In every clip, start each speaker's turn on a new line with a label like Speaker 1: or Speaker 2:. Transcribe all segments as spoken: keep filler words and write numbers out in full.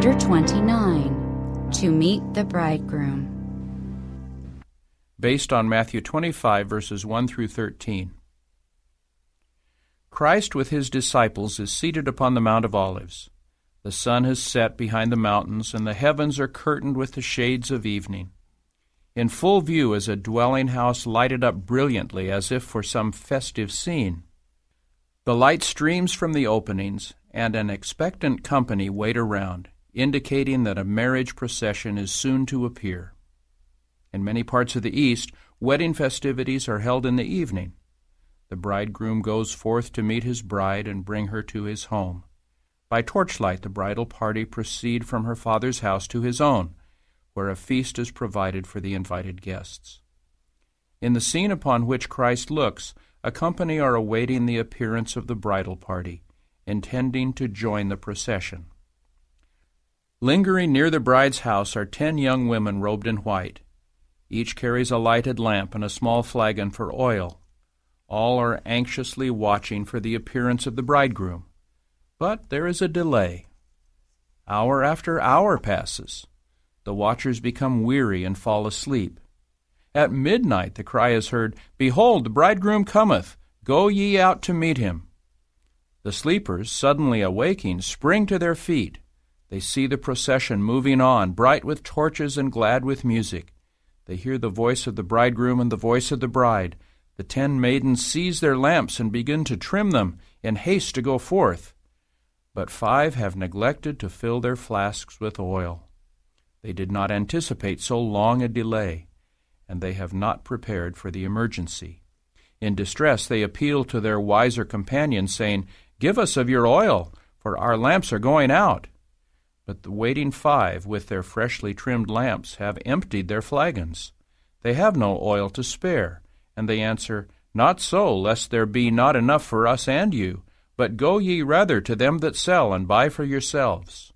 Speaker 1: Chapter twenty-nine. To Meet the Bridegroom.
Speaker 2: Based on Matthew twenty-five, verses one through thirteen. Christ with his disciples is seated upon the Mount of Olives. The sun has set behind the mountains, and the heavens are curtained with the shades of evening. In full view is a dwelling house lighted up brilliantly as if for some festive scene. The light streams from the openings, and an expectant company wait around, indicating that a marriage procession is soon to appear. In many parts of the East, wedding festivities are held in the evening. The bridegroom goes forth to meet his bride and bring her to his home. By torchlight the bridal party proceed from her father's house to his own, where a feast is provided for the invited guests. In the scene upon which Christ looks, a company are awaiting the appearance of the bridal party, intending to join the procession. Lingering near the bride's house are ten young women robed in white. Each carries a lighted lamp and a small flagon for oil. All are anxiously watching for the appearance of the bridegroom. But there is a delay. Hour after hour passes. The watchers become weary and fall asleep. At midnight the cry is heard, "Behold, the bridegroom cometh! Go ye out to meet him!" The sleepers, suddenly awaking, spring to their feet. They see the procession moving on, bright with torches and glad with music. They hear the voice of the bridegroom and the voice of the bride. The ten maidens seize their lamps and begin to trim them in haste to go forth. But five have neglected to fill their flasks with oil. They did not anticipate so long a delay, and they have not prepared for the emergency. In distress they appeal to their wiser companions, saying, "Give us of your oil, for our lamps are going out." But the waiting five, with their freshly trimmed lamps, have emptied their flagons. They have no oil to spare, and they answer, "Not so, lest there be not enough for us and you, but go ye rather to them that sell, and buy for yourselves."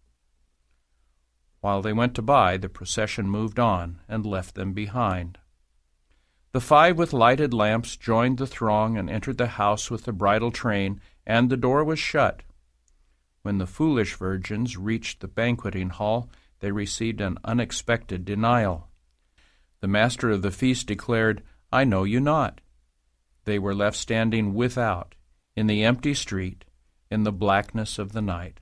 Speaker 2: While they went to buy, the procession moved on, and left them behind. The five with lighted lamps joined the throng and entered the house with the bridal train, and the door was shut. When the foolish virgins reached the banqueting hall, they received an unexpected denial. The master of the feast declared, "I know you not." They were left standing without, in the empty street, in the blackness of the night.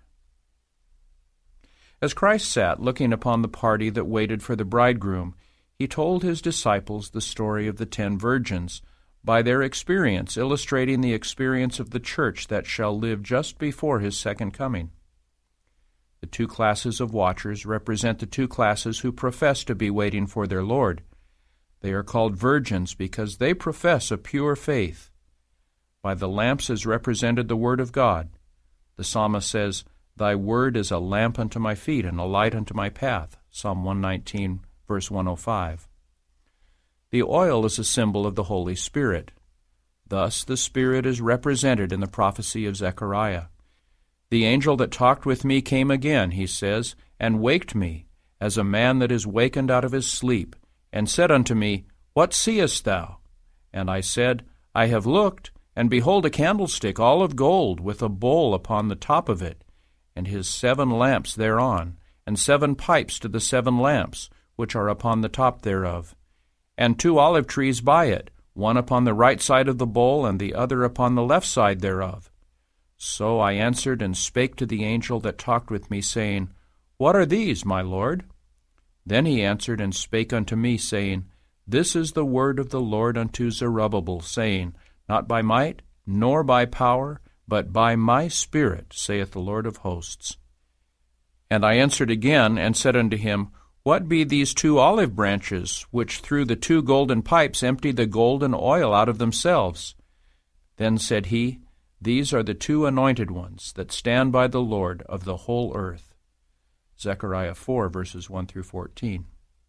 Speaker 2: As Christ sat looking upon the party that waited for the bridegroom, he told his disciples the story of the ten virgins, by their experience illustrating the experience of the church that shall live just before his second coming. The two classes of watchers represent the two classes who profess to be waiting for their Lord. They are called virgins because they profess a pure faith. By the lamps is represented the Word of God. The psalmist says, "Thy word is a lamp unto my feet and a light unto my path," Psalm one nineteen, verse one oh five. The oil is a symbol of the Holy Spirit. Thus the Spirit is represented in the prophecy of Zechariah. "The angel that talked with me came again," he says, "and waked me, as a man that is wakened out of his sleep, and said unto me, What seest thou? And I said, I have looked, and behold a candlestick all of gold, with a bowl upon the top of it, and his seven lamps thereon, and seven pipes to the seven lamps, which are upon the top thereof, and two olive trees by it, one upon the right side of the bowl, and the other upon the left side thereof. So I answered and spake to the angel that talked with me, saying, What are these, my Lord? Then he answered and spake unto me, saying, This is the word of the Lord unto Zerubbabel, saying, Not by might, nor by power, but by my Spirit, saith the Lord of hosts. And I answered again, and said unto him, What be these two olive branches, which through the two golden pipes empty the golden oil out of themselves? Then said he, These are the two anointed ones that stand by the Lord of the whole earth. Zechariah four, verses one through fourteen.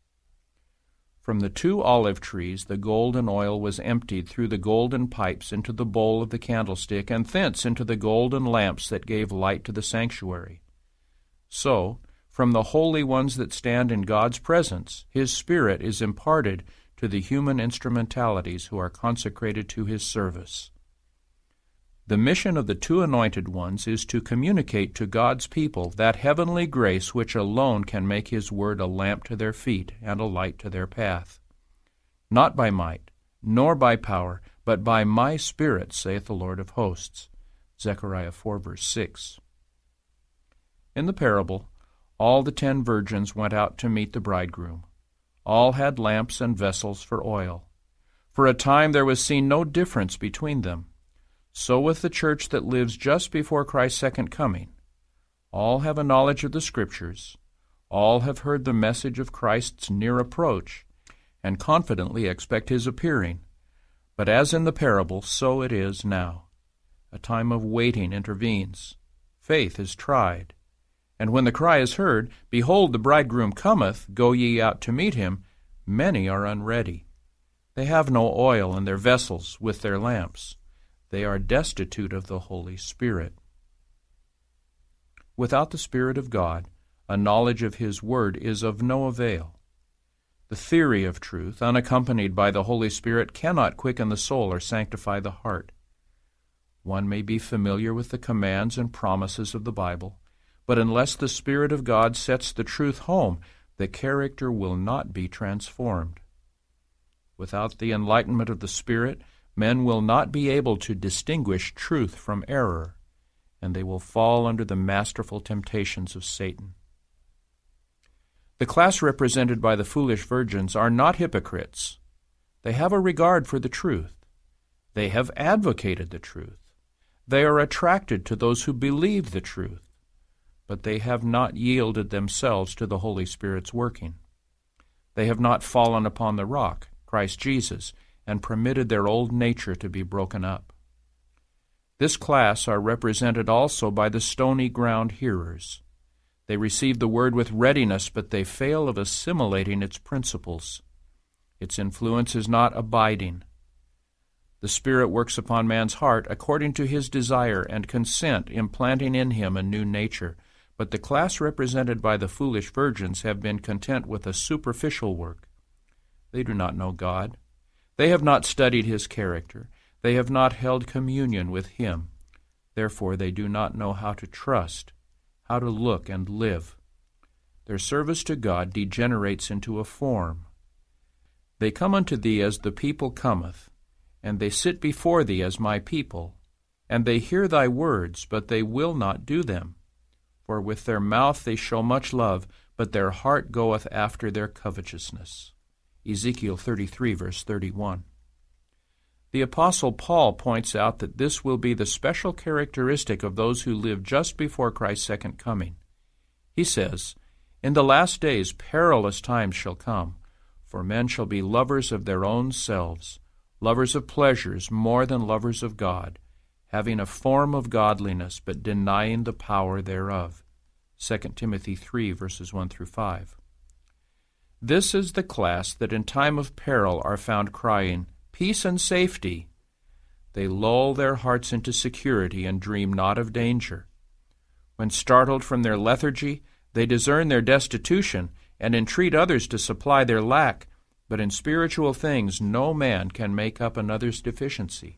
Speaker 2: From the two olive trees the golden oil was emptied through the golden pipes into the bowl of the candlestick, and thence into the golden lamps that gave light to the sanctuary. So, from the holy ones that stand in God's presence, his Spirit is imparted to the human instrumentalities who are consecrated to his service. The mission of the two anointed ones is to communicate to God's people that heavenly grace which alone can make His word a lamp to their feet and a light to their path. Not by might, nor by power, but by my Spirit, saith the Lord of hosts. Zechariah four, verse six. In the parable, all the ten virgins went out to meet the bridegroom. All had lamps and vessels for oil. For a time there was seen no difference between them. So with the church that lives just before Christ's second coming. All have a knowledge of the Scriptures. All have heard the message of Christ's near approach, and confidently expect His appearing. But as in the parable, so it is now. A time of waiting intervenes. Faith is tried. And when the cry is heard, Behold, the bridegroom cometh, go ye out to meet him, many are unready. They have no oil in their vessels with their lamps. They are destitute of the Holy Spirit. Without the Spirit of God, a knowledge of His Word is of no avail. The theory of truth, unaccompanied by the Holy Spirit, cannot quicken the soul or sanctify the heart. One may be familiar with the commands and promises of the Bible, but unless the Spirit of God sets the truth home, the character will not be transformed. Without the enlightenment of the Spirit, men will not be able to distinguish truth from error, and they will fall under the masterful temptations of Satan. The class represented by the foolish virgins are not hypocrites. They have a regard for the truth. They have advocated the truth. They are attracted to those who believe the truth, but they have not yielded themselves to the Holy Spirit's working. They have not fallen upon the rock, Christ Jesus, and permitted their old nature to be broken up. This class are represented also by the stony ground hearers. They receive the word with readiness, but they fail of assimilating its principles. Its influence is not abiding. The Spirit works upon man's heart according to His desire and consent, implanting in him a new nature. But the class represented by the foolish virgins have been content with a superficial work. They do not know God. They have not studied His character. They have not held communion with Him. Therefore they do not know how to trust, how to look and live. Their service to God degenerates into a form. They come unto Thee as the people cometh, and they sit before Thee as my people, and they hear Thy words, but they will not do them. For with their mouth they show much love, but their heart goeth after their covetousness. Ezekiel thirty-three, verse thirty-one. The Apostle Paul points out that this will be the special characteristic of those who live just before Christ's second coming. He says, In the last days perilous times shall come, for men shall be lovers of their own selves, lovers of pleasures more than lovers of God, having a form of godliness, but denying the power thereof. Second Timothy three, verses one through five. This is the class that in time of peril are found crying, Peace and safety. They lull their hearts into security and dream not of danger. When startled from their lethargy, they discern their destitution and entreat others to supply their lack, but in spiritual things no man can make up another's deficiency.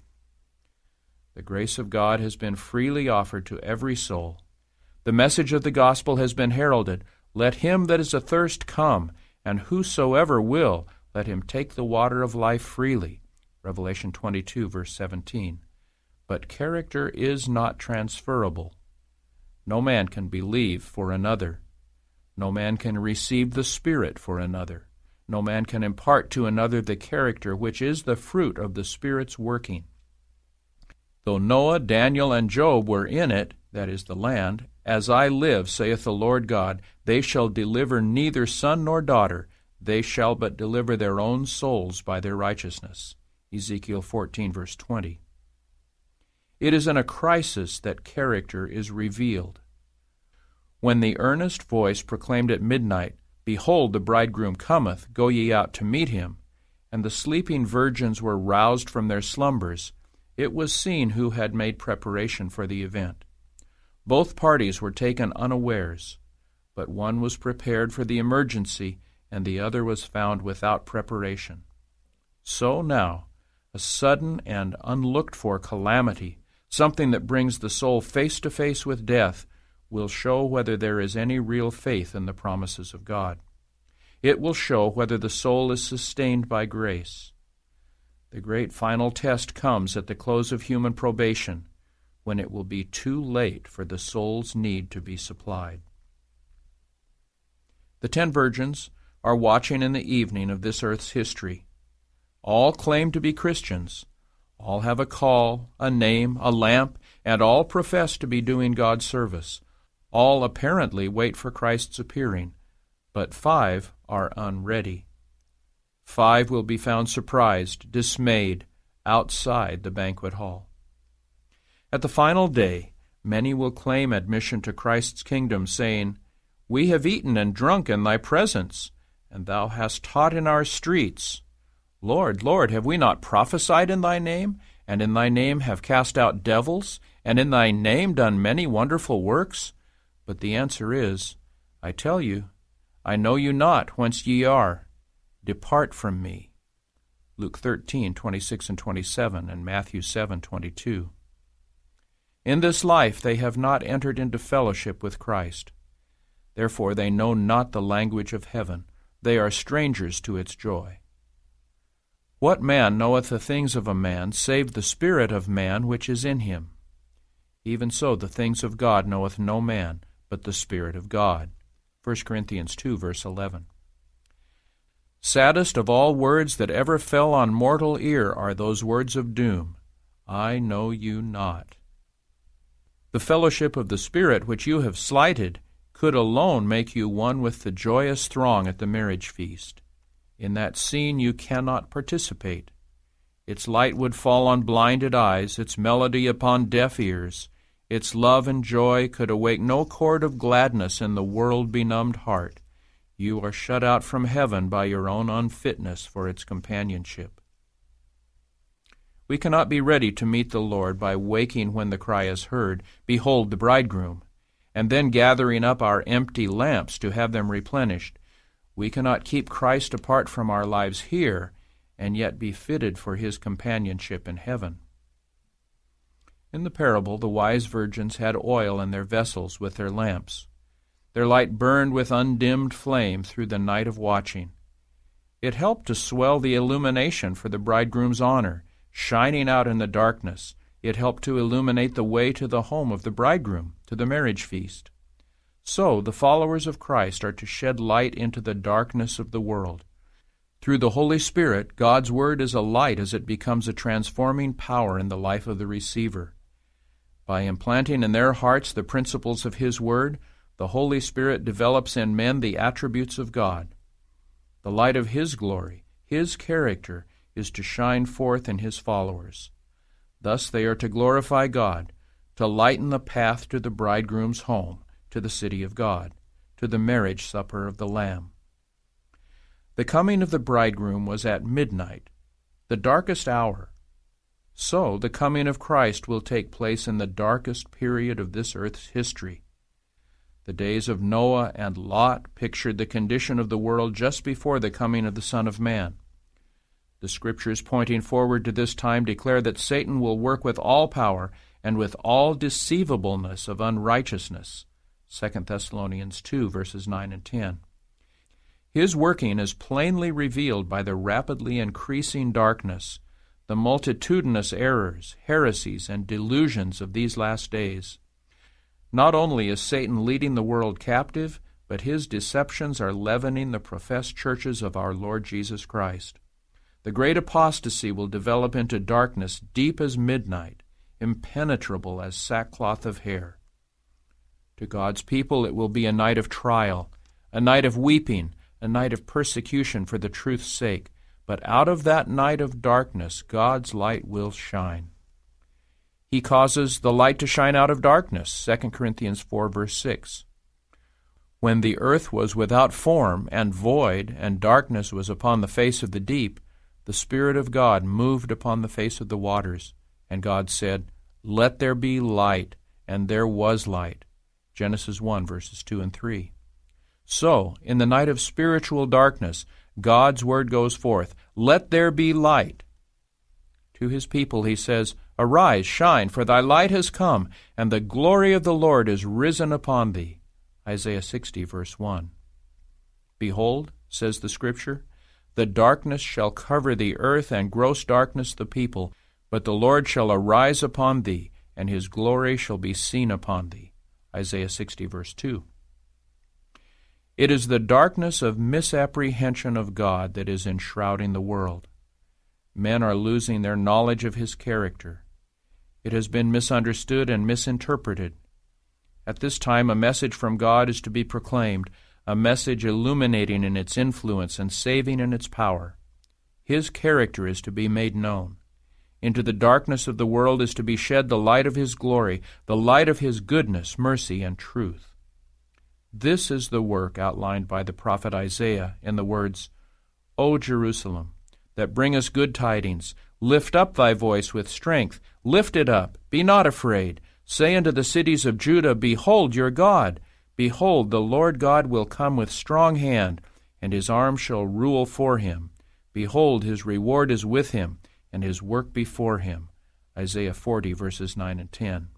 Speaker 2: The grace of God has been freely offered to every soul. The message of the gospel has been heralded. Let him that is athirst come, and whosoever will, let him take the water of life freely. Revelation twenty-two, verse seventeen. But character is not transferable. No man can believe for another. No man can receive the Spirit for another. No man can impart to another the character which is the fruit of the Spirit's working. Though Noah, Daniel, and Job were in it, that is the land, as I live, saith the Lord God, they shall deliver neither son nor daughter, they shall but deliver their own souls by their righteousness. Ezekiel fourteen, verse twenty. It is in a crisis that character is revealed. When the earnest voice proclaimed at midnight, Behold, the bridegroom cometh, go ye out to meet him, and the sleeping virgins were roused from their slumbers, it was seen who had made preparation for the event. Both parties were taken unawares, but one was prepared for the emergency, and the other was found without preparation. So now, a sudden and unlooked-for calamity, something that brings the soul face to face with death, will show whether there is any real faith in the promises of God. It will show whether the soul is sustained by grace. The great final test comes at the close of human probation, when it will be too late for the soul's need to be supplied. The ten virgins are watching in the evening of this earth's history. All claim to be Christians. All have a call, a name, a lamp, and all profess to be doing God's service. All apparently wait for Christ's appearing, but five are unready. Five will be found surprised, dismayed, outside the banquet hall. At the final day, many will claim admission to Christ's kingdom, saying, "We have eaten and drunk in thy presence, and thou hast taught in our streets. Lord, Lord, have we not prophesied in thy name, and in thy name have cast out devils, and in thy name done many wonderful works?" But the answer is, "I tell you, I know you not whence ye are. Depart from me." Luke thirteen, twenty-six and twenty-seven, and Matthew seven, twenty-two. In this life they have not entered into fellowship with Christ. Therefore they know not the language of heaven. They are strangers to its joy. What man knoweth the things of a man, save the spirit of man which is in him? Even so the things of God knoweth no man, but the Spirit of God. First Corinthians two, verse eleven. Saddest of all words that ever fell on mortal ear are those words of doom, "I know you not." The fellowship of the Spirit which you have slighted could alone make you one with the joyous throng at the marriage feast. In that scene you cannot participate. Its light would fall on blinded eyes, its melody upon deaf ears. Its love and joy could awake no chord of gladness in the world-benumbed heart. You are shut out from heaven by your own unfitness for its companionship. We cannot be ready to meet the Lord by waking when the cry is heard, "Behold the bridegroom," and then gathering up our empty lamps to have them replenished. We cannot keep Christ apart from our lives here and yet be fitted for his companionship in heaven. In the parable, the wise virgins had oil in their vessels with their lamps. Their light burned with undimmed flame through the night of watching. It helped to swell the illumination for the bridegroom's honor, shining out in the darkness. It helped to illuminate the way to the home of the bridegroom, to the marriage feast. So the followers of Christ are to shed light into the darkness of the world. Through the Holy Spirit, God's Word is a light as it becomes a transforming power in the life of the receiver. By implanting in their hearts the principles of His Word, the Holy Spirit develops in men the attributes of God. The light of His glory, His character, is to shine forth in His followers. Thus they are to glorify God, to lighten the path to the bridegroom's home, to the city of God, to the marriage supper of the Lamb. The coming of the bridegroom was at midnight, the darkest hour. So the coming of Christ will take place in the darkest period of this earth's history. The days of Noah and Lot pictured the condition of the world just before the coming of the Son of Man. The Scriptures pointing forward to this time declare that Satan will work with all power and with all deceivableness of unrighteousness. Second Thessalonians two, verses nine and ten. His working is plainly revealed by the rapidly increasing darkness, the multitudinous errors, heresies, and delusions of these last days. Not only is Satan leading the world captive, but his deceptions are leavening the professed churches of our Lord Jesus Christ. The great apostasy will develop into darkness deep as midnight, impenetrable as sackcloth of hair. To God's people it will be a night of trial, a night of weeping, a night of persecution for the truth's sake. But out of that night of darkness God's light will shine. He causes the light to shine out of darkness, Second Corinthians four, verse six. When the earth was without form and void, and darkness was upon the face of the deep, the Spirit of God moved upon the face of the waters, and God said, "Let there be light," and there was light. Genesis one, verses two and three. So, in the night of spiritual darkness, God's word goes forth, "Let there be light." To His people He says, Arise, shine, for thy light has come, and the glory of the Lord is risen upon thee. Isaiah sixty, verse one. Behold, says the Scripture, the darkness shall cover the earth, and gross darkness the people, but the Lord shall arise upon thee, and his glory shall be seen upon thee. Isaiah sixty, verse two. It is the darkness of misapprehension of God that is enshrouding the world. Men are losing their knowledge of his character. It has been misunderstood and misinterpreted. At this time, a message from God is to be proclaimed, a message illuminating in its influence and saving in its power. His character is to be made known. Into the darkness of the world is to be shed the light of his glory, the light of his goodness, mercy, and truth. This is the work outlined by the prophet Isaiah in the words, O Jerusalem, that bringest good tidings, lift up thy voice with strength, lift it up, be not afraid. Say unto the cities of Judah, Behold your God. Behold, the Lord God will come with strong hand, and his arm shall rule for him. Behold, his reward is with him, and his work before him. Isaiah forty, verses nine and ten.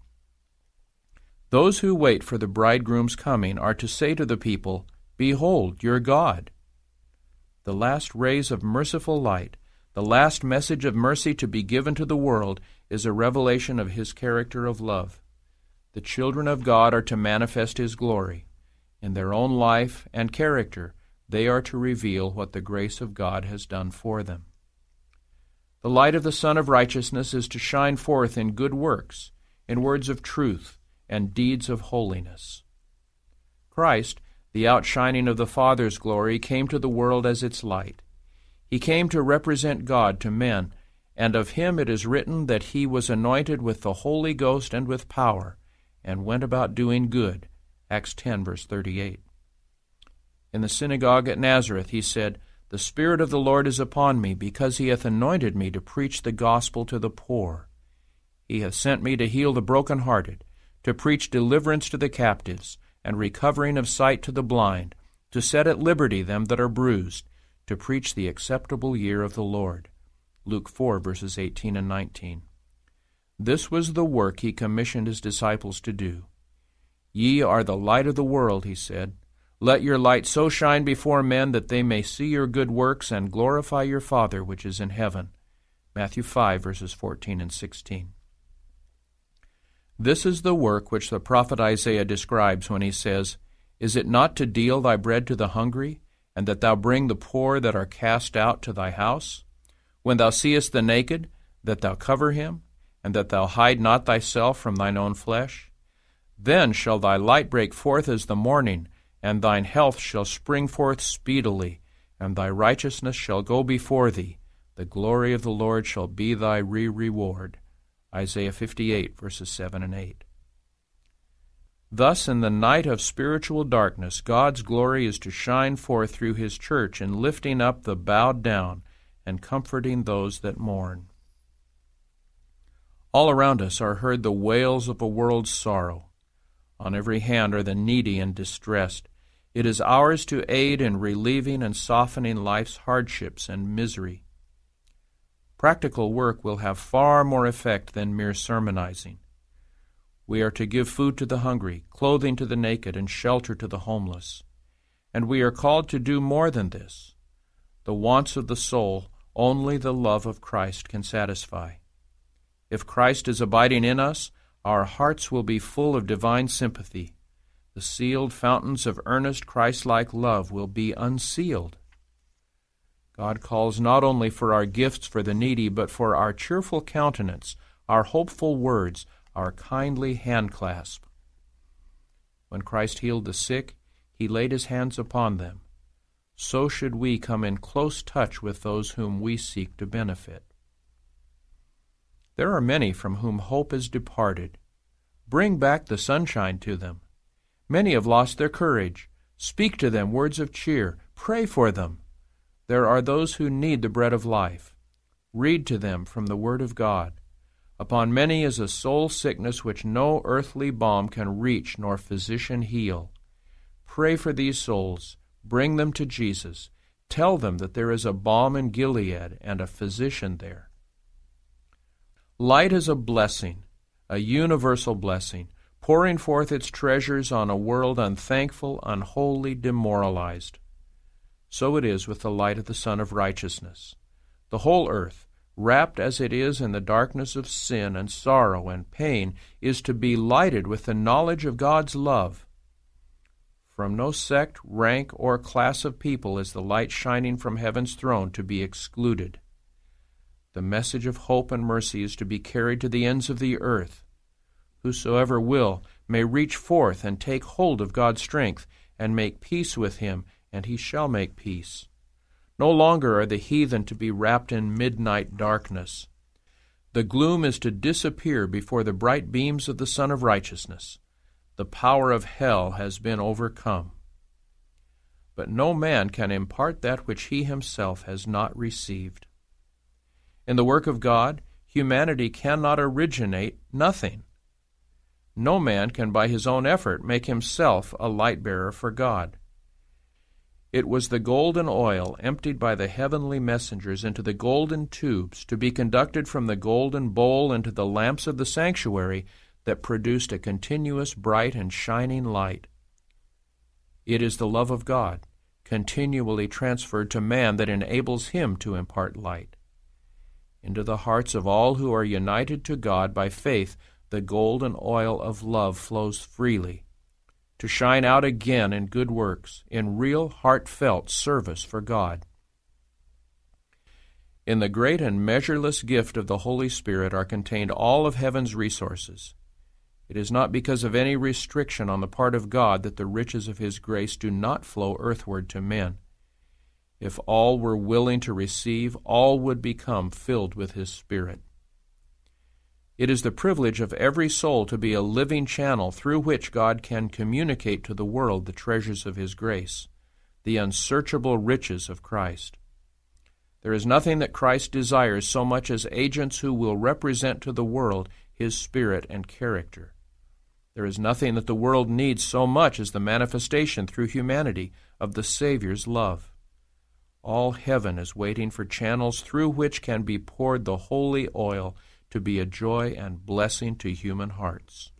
Speaker 2: Those who wait for the bridegroom's coming are to say to the people, Behold your God. The last rays of merciful light, the last message of mercy to be given to the world, is a revelation of his character of love. The children of God are to manifest his glory. In their own life and character, they are to reveal what the grace of God has done for them. The light of the Son of Righteousness is to shine forth in good works, in words of truth, and deeds of holiness. Christ, the outshining of the Father's glory, came to the world as its light. He came to represent God to men, and of him it is written that he was anointed with the Holy Ghost and with power, and went about doing good. Acts ten, verse thirty-eight. In the synagogue at Nazareth he said, The Spirit of the Lord is upon me, because he hath anointed me to preach the gospel to the poor. He hath sent me to heal the brokenhearted, to preach deliverance to the captives, and recovering of sight to the blind, to set at liberty them that are bruised, to preach the acceptable year of the Lord. Luke four, verses eighteen and nineteen. This was the work he commissioned his disciples to do. Ye are the light of the world, he said. Let your light so shine before men that they may see your good works and glorify your Father which is in heaven. Matthew five, verses fourteen and sixteen. This is the work which the prophet Isaiah describes when he says, Is it not to deal thy bread to the hungry, and that thou bring the poor that are cast out to thy house? When thou seest the naked, that thou cover him, and that thou hide not thyself from thine own flesh? Then shall thy light break forth as the morning, and thine health shall spring forth speedily, and thy righteousness shall go before thee. The glory of the Lord shall be thy re-reward. Isaiah fifty-eight, verses seven and eight. Thus, in the night of spiritual darkness, God's glory is to shine forth through his church in lifting up the bowed down and comforting those that mourn. All around us are heard the wails of a world's sorrow. On every hand are the needy and distressed. It is ours to aid in relieving and softening life's hardships and misery. Practical work will have far more effect than mere sermonizing. We are to give food to the hungry, clothing to the naked, and shelter to the homeless. And we are called to do more than this. The wants of the soul only the love of Christ can satisfy. If Christ is abiding in us, our hearts will be full of divine sympathy. The sealed fountains of earnest Christ-like love will be unsealed. God calls not only for our gifts for the needy, but for our cheerful countenance, our hopeful words, our kindly handclasp. When Christ healed the sick, he laid his hands upon them. So should we come in close touch with those whom we seek to benefit. There are many from whom hope is departed. Bring back the sunshine to them. Many have lost their courage. Speak to them words of cheer. Pray for them. There are those who need the bread of life. Read to them from the Word of God. Upon many is a soul sickness which no earthly balm can reach nor physician heal. Pray for these souls. Bring them to Jesus. Tell them that there is a balm in Gilead and a physician there. Light is a blessing, a universal blessing, pouring forth its treasures on a world unthankful, unholy, demoralized. So it is with the light of the Sun of Righteousness. The whole earth, wrapped as it is in the darkness of sin and sorrow and pain, is to be lighted with the knowledge of God's love. From no sect, rank, or class of people is the light shining from heaven's throne to be excluded. The message of hope and mercy is to be carried to the ends of the earth. Whosoever will may reach forth and take hold of God's strength and make peace with him, and he shall make peace. No longer are the heathen to be wrapped in midnight darkness. The gloom is to disappear before the bright beams of the Sun of Righteousness. The power of hell has been overcome. But no man can impart that which he himself has not received. In the work of God, humanity cannot originate nothing. No man can by his own effort make himself a light-bearer for God. It was the golden oil emptied by the heavenly messengers into the golden tubes to be conducted from the golden bowl into the lamps of the sanctuary that produced a continuous bright and shining light. It is the love of God, continually transferred to man, that enables him to impart light. Into the hearts of all who are united to God by faith, the golden oil of love flows freely, to shine out again in good works, in real heartfelt service for God. In the great and measureless gift of the Holy Spirit are contained all of heaven's resources. It is not because of any restriction on the part of God that the riches of His grace do not flow earthward to men. If all were willing to receive, all would become filled with His Spirit. It is the privilege of every soul to be a living channel through which God can communicate to the world the treasures of His grace, the unsearchable riches of Christ. There is nothing that Christ desires so much as agents who will represent to the world His Spirit and character. There is nothing that the world needs so much as the manifestation through humanity of the Savior's love. All heaven is waiting for channels through which can be poured the holy oil to be a joy and blessing to human hearts.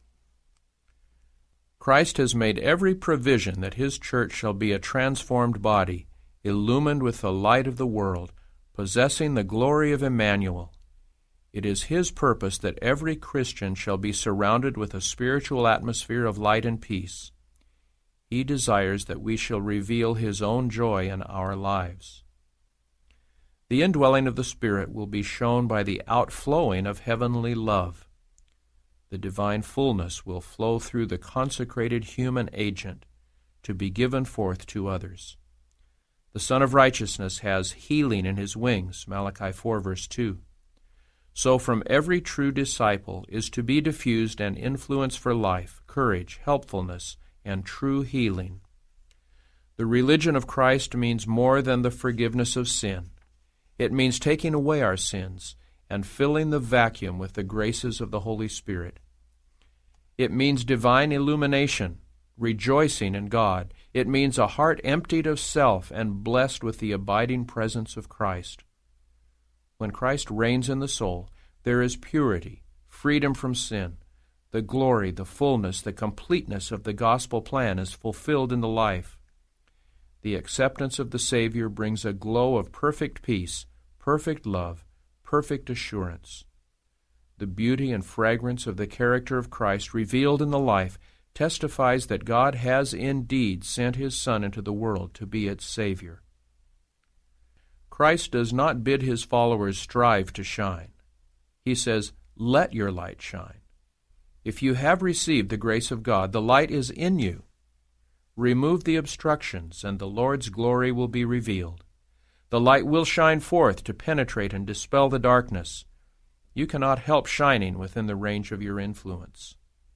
Speaker 2: Christ has made every provision that His church shall be a transformed body, illumined with the light of the world, possessing the glory of Emmanuel. It is His purpose that every Christian shall be surrounded with a spiritual atmosphere of light and peace. He desires that we shall reveal His own joy in our lives. The indwelling of the Spirit will be shown by the outflowing of heavenly love. The divine fullness will flow through the consecrated human agent to be given forth to others. The Son of Righteousness has healing in His wings, Malachi four, verse two. So from every true disciple is to be diffused an influence for life, courage, helpfulness, and true healing. The religion of Christ means more than the forgiveness of sin. It means taking away our sins and filling the vacuum with the graces of the Holy Spirit. It means divine illumination, rejoicing in God. It means a heart emptied of self and blessed with the abiding presence of Christ. When Christ reigns in the soul, there is purity, freedom from sin. The glory, the fullness, the completeness of the gospel plan is fulfilled in the life. The acceptance of the Savior brings a glow of perfect peace, perfect love, perfect assurance. The beauty and fragrance of the character of Christ revealed in the life testifies that God has indeed sent His Son into the world to be its Savior. Christ does not bid His followers strive to shine. He says, "Let your light shine." If you have received the grace of God, the light is in you. Remove the obstructions, and the Lord's glory will be revealed. The light will shine forth to penetrate and dispel the darkness. You cannot help shining within the range of your influence.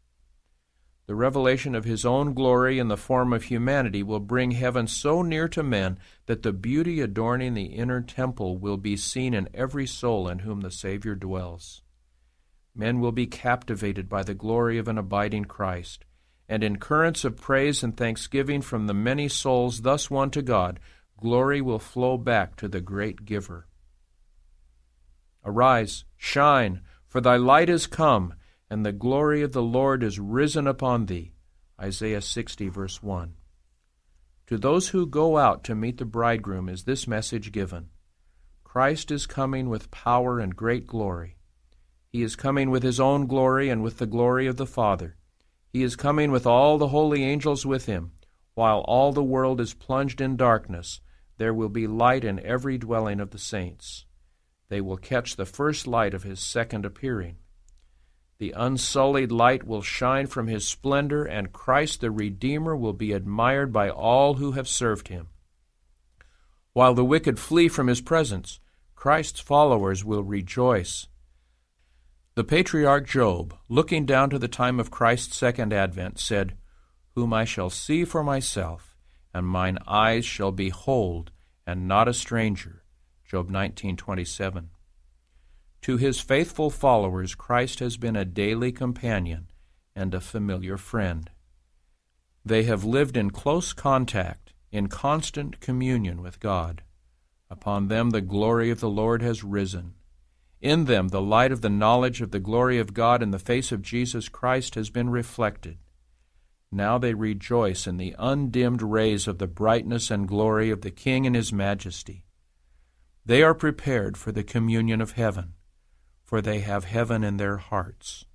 Speaker 2: The revelation of His own glory in the form of humanity will bring heaven so near to men that the beauty adorning the inner temple will be seen in every soul in whom the Savior dwells. Men will be captivated by the glory of an abiding Christ, and in currents of praise and thanksgiving from the many souls thus won to God, glory will flow back to the great Giver. Arise, shine, For thy light is come, and the glory of the Lord is risen upon thee. Isaiah sixty, verse one. To those who go out to meet the bridegroom is this message given: Christ is coming with power and great glory. He is coming with his own glory and with the glory of the Father. He is coming with all the holy angels with him. While all the world is plunged in darkness, there will be light in every dwelling of the saints. They will catch the first light of his second appearing. The unsullied light will shine from his splendor, and Christ the Redeemer will be admired by all who have served him. While the wicked flee from his presence, Christ's followers will rejoice. The patriarch Job, looking down to the time of Christ's second advent, said, Whom I shall see for myself, and mine eyes shall behold, and not a stranger. Job nineteen twenty-seven. To his faithful followers, Christ has been a daily companion and a familiar friend. They have lived in close contact, in constant communion with God. Upon them the glory of the Lord has risen. In them the light of the knowledge of the glory of God in the face of Jesus Christ has been reflected. Now they rejoice in the undimmed rays of the brightness and glory of the King in his majesty. They are prepared for the communion of heaven, for they have heaven in their hearts.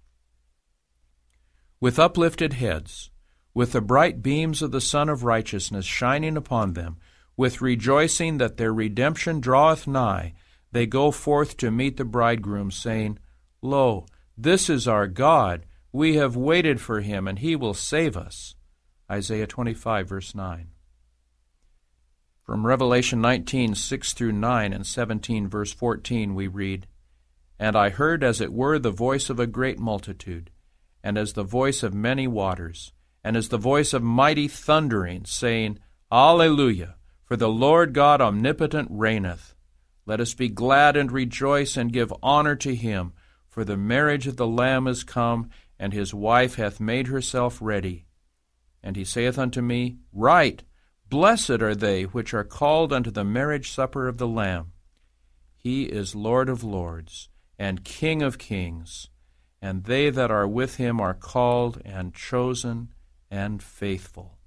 Speaker 2: With uplifted heads, with the bright beams of the Sun of Righteousness shining upon them, with rejoicing that their redemption draweth nigh, they go forth to meet the bridegroom, saying, Lo, this is our God. We have waited for him, and he will save us. Isaiah twenty-five, verse nine. From Revelation nineteen, six through nine, and seventeen, verse fourteen, we read, And I heard as it were the voice of a great multitude, and as the voice of many waters, and as the voice of mighty thundering, saying, Alleluia, for the Lord God omnipotent reigneth. Let us be glad and rejoice and give honor to him, for the marriage of the Lamb is come, and his wife hath made herself ready. And he saith unto me, Write, Blessed are they which are called unto the marriage supper of the Lamb. He is Lord of lords, and King of kings, and they that are with him are called and chosen and faithful.